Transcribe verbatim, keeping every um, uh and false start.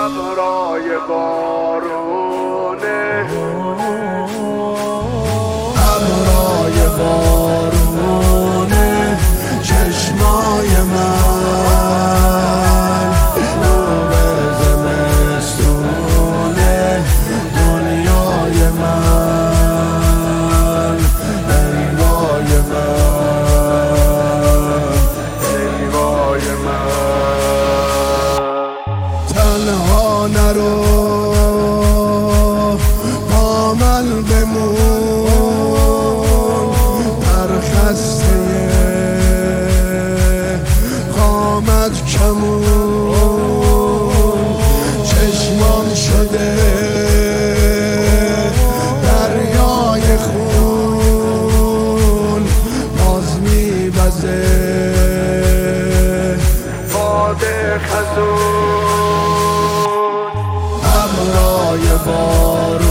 ابرای بارونه، ابرای بارونه چشمای من، نور زمستونه دنیای من، ایوای من، ایوای من. تنها نرو کامل بمون، پرخسته قامت کمون، چشمان شده دریای خون، باز میوزه باد خزون. ابرای بارون